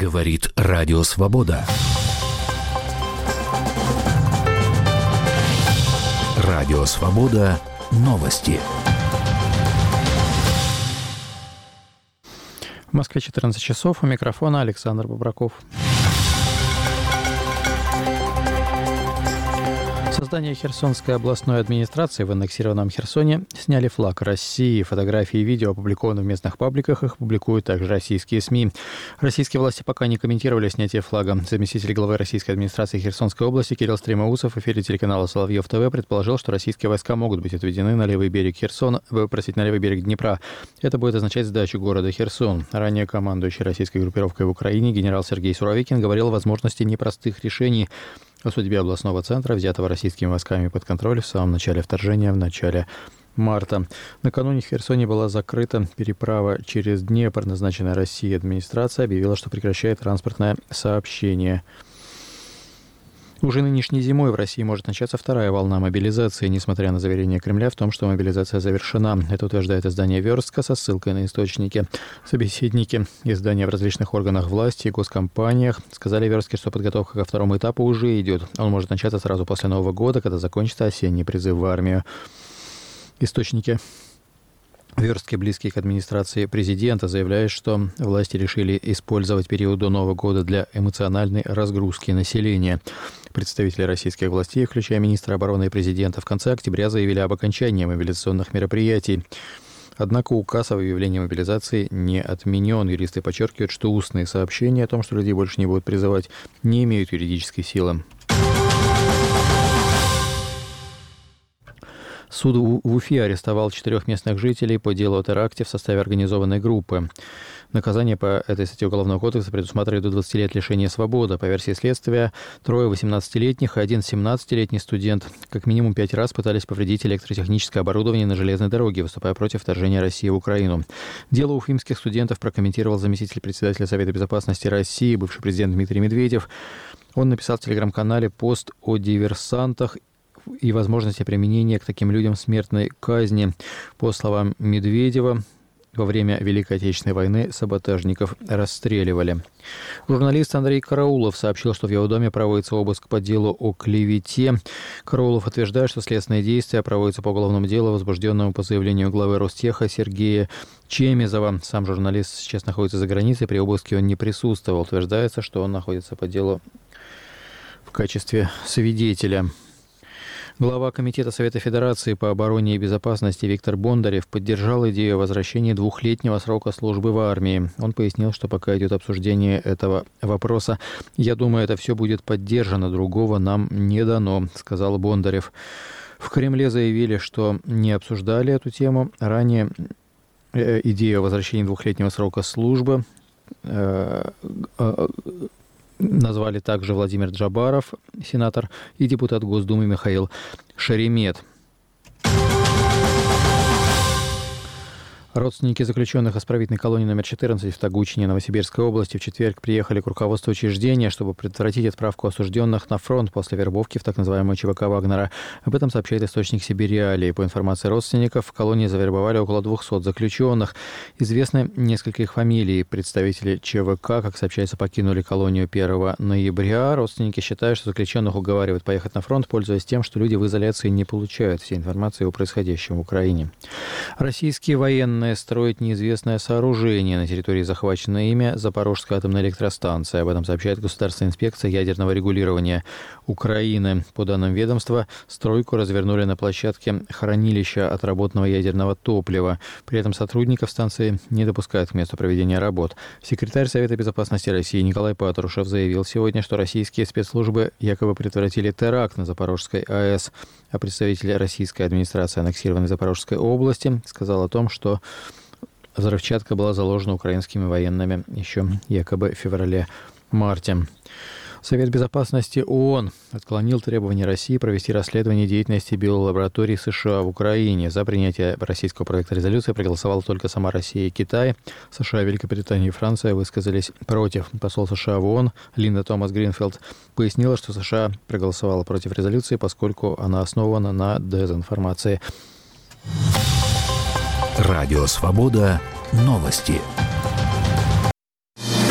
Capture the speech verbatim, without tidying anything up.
Говорит Радио Свобода. Радио Свобода. Новости. В Москве четырнадцать часов. У микрофона Александр Бобраков. Создание Херсонской областной администрации в аннексированном Херсоне сняли флаг России. Фотографии и видео опубликованы в местных пабликах, их публикуют также российские СМИ. Российские власти пока не комментировали снятие флага. Заместитель главы российской администрации Херсонской области Кирилл Стремоусов в эфире телеканала Соловьев ТВ предположил, что российские войска могут быть отведены на левый берег Херсона, простите, на левый берег Днепра. Это будет означать сдачу города Херсон. Ранее командующий российской группировкой в Украине генерал Сергей Суровикин говорил о возможности непростых решений о судьбе областного центра, взятого российскими войсками под контроль в самом начале вторжения, в начале марта. Накануне в Херсоне была закрыта переправа через Днепр. Назначенная Россией администрация объявила, что прекращает транспортное сообщение. Уже нынешней зимой в России может начаться вторая волна мобилизации, несмотря на заверение Кремля в том, что мобилизация завершена. Это утверждает издание «Верстка» со ссылкой на источники. Собеседники издания в различных органах власти и госкомпаниях сказали Верстке, что подготовка ко второму этапу уже идет. Он может начаться сразу после Нового года, когда закончится осенний призыв в армию. Источники Верстки, близкие к администрации президента, заявляют, что власти решили использовать период до Нового года для эмоциональной разгрузки населения. Представители российских властей, включая министра обороны и президента, в конце октября заявили об окончании мобилизационных мероприятий. Однако указ о выявлении мобилизации не отменен. Юристы подчеркивают, что устные сообщения о том, что людей больше не будут призывать, не имеют юридической силы. Суд в Уфе арестовал четырех местных жителей по делу о теракте в составе организованной группы. Наказание по этой статье Уголовного кодекса предусматривает до двадцати лет лишения свободы. По версии следствия, трое восемнадцатилетних и один семнадцатилетний студент как минимум пять раз пытались повредить электротехническое оборудование на железной дороге, выступая против вторжения России в Украину. Дело уфимских студентов прокомментировал заместитель председателя Совета безопасности России, бывший президент Дмитрий Медведев. Он написал в телеграм-канале пост о диверсантах и возможности применения к таким людям смертной казни. По словам Медведева, во время Великой Отечественной войны саботажников расстреливали. Журналист Андрей Караулов сообщил, что в его доме проводится обыск по делу о клевете. Караулов утверждает, что следственные действия проводятся по уголовному делу, возбужденному по заявлению главы Ростеха Сергея Чемезова. Сам журналист сейчас находится за границей, при обыске он не присутствовал. Утверждается, что он находится по делу в качестве свидетеля. Глава Комитета Совета Федерации по обороне и безопасности Виктор Бондарев поддержал идею возвращения двухлетнего срока службы в армии. Он пояснил, что пока идет обсуждение этого вопроса, я думаю, это все будет поддержано, другого нам не дано, сказал Бондарев. В Кремле заявили, что не обсуждали эту тему. Ранее идею о возвращении двухлетнего срока службы назвали также Владимир Джабаров, сенатор, и депутат Госдумы Михаил Шеремет. Родственники заключенных исправительной колонии номер четырнадцать в Тогучине Новосибирской области в четверг приехали к руководству учреждения, чтобы предотвратить отправку осужденных на фронт после вербовки в так называемую ЧВК Вагнера. Об этом сообщает источник Сибириалии. По информации родственников, в колонии завербовали около двухсот заключенных. Известны несколько их фамилий. Представители ЧВК, как сообщается, покинули колонию первого ноября. Родственники считают, что заключенных уговаривают поехать на фронт, пользуясь тем, что люди в изоляции не получают всей информации о происходящем в Украине. Российские военные строят неизвестное сооружение на территории захваченной ими Запорожской атомной электростанции. Об этом сообщает Государственная инспекция ядерного регулирования Украины. По данным ведомства, стройку развернули на площадке хранилища отработанного ядерного топлива. При этом сотрудников станции не допускают к месту проведения работ. Секретарь Совета безопасности России Николай Патрушев заявил сегодня, что российские спецслужбы якобы предотвратили теракт на Запорожской АЭС. А представитель российской администрации аннексированной Запорожской области сказал о том, что взрывчатка была заложена украинскими военными еще якобы в феврале-марте. Совет безопасности ООН отклонил требования России провести расследование деятельности биолабораторий США в Украине. За принятие российского проекта резолюции проголосовала только сама Россия и Китай. США, Великобритания и Франция высказались против. Посол США в ООН Линда Томас Гринфилд пояснила, что США проголосовала против резолюции, поскольку она основана на дезинформации. Радио Свобода. Новости.